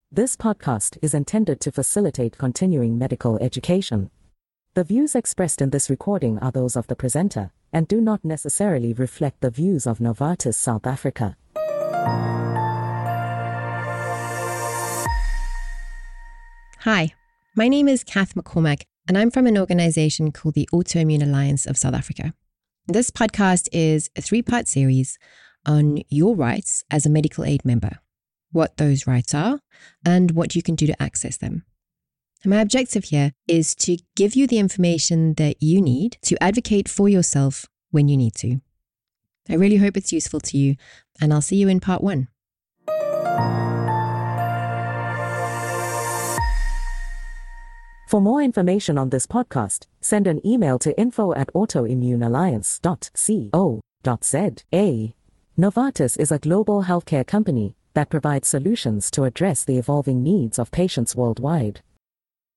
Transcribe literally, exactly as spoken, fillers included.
This podcast is intended to facilitate continuing medical education. The views expressed in this recording are those of the presenter and do not necessarily reflect the views of Novartis South Africa. Hi, my name is Kath McCormack, and I'm from an organisation called the Autoimmune Alliance of South Africa. This podcast is a three-part series on your rights as a medical aid member, what those rights are, and what you can do to access them. And my objective here is to give you the information that you need to advocate for yourself when you need to. I really hope it's useful to you, and I'll see you in part one. For more information on this podcast, send an email to info at autoimmunealliance dot co dot za. Novartis is a global healthcare company that provides solutions to address the evolving needs of patients worldwide.